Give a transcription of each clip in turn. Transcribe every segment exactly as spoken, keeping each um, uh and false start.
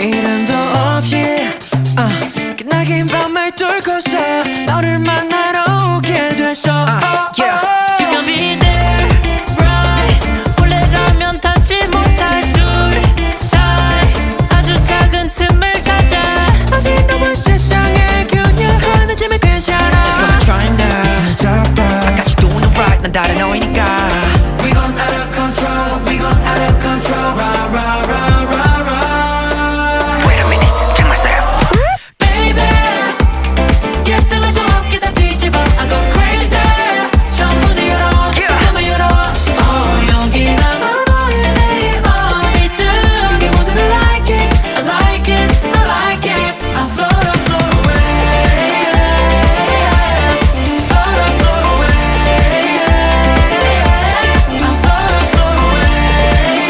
이름도 없이 uh, 끝나긴 밤을 뚫고서 너를 만나러 오게 됐어. uh, yeah. You can be there, right. 원래라면 닿지 못할 둘 사이 아주 작은 틈을 찾아 아직 너와 세상에 균열 하나쯤은 괜찮아. Just gonna try now 손을 잡아 I got you doing it right 난 다른 너이니까 We gon' out of control, we gon' out of control. Rah, rah, rah, rah, rah. Wait a minute 정말 써요 Baby 예상할 수 없게 다 뒤집어 I go crazy 전문을 열어 맘을 열어 oh, 여기 나만 너의 내일 어디쯤 여기 모든 I like it I like it I like it I float I float away float I float away I float I float away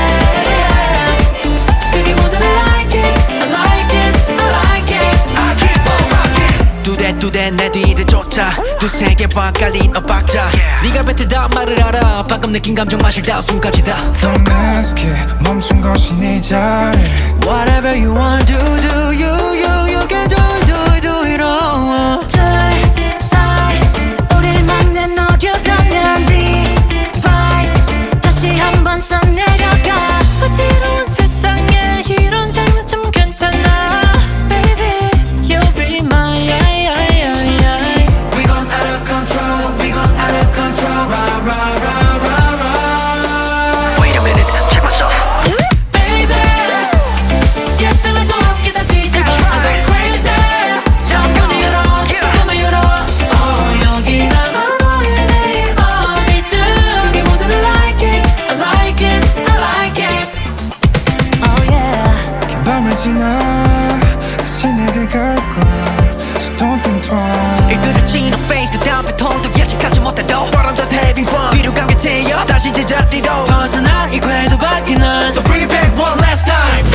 여기 모든 I like it I like it I like it I keep on rocking 두대 두대 내 뒤를 쫓아 두세 개와 깔린 엇박자 네가 뱉을다 말을 알아 방금 느낀 감정 마실 다 숨까지 다 Don't ask it 멈춘 것이 네 자리 Whatever you want do do you you you can do it do it do it all. 둘 사이 우릴 막는 어려라면 revive 다시 한번 써내려가 어지러운 세상에 이런 장난감 괜찮아 Baby you'll be my I, I, I, I. We gon' out of control we gon' out of control rah rah rah rah rah. Wait a minute check myself Baby 예상할 수 없게 다 뒤집어 I go crazy 전문을 열어 맘을 열어 oh, 여기 나만 너의 내일 어디쯤 여기 모든 I like it I like it I like it Oh yeah 긴 밤을 지나 다시 내게 갈 거야 So don't think twice 일그러진 face 그 다음 배통도 예측하지 못해도 But I'm just having fun 뒤로 감겨 태여 다시 제자리로 벗어나 이 궤도 밖에 난 So bring it back one last time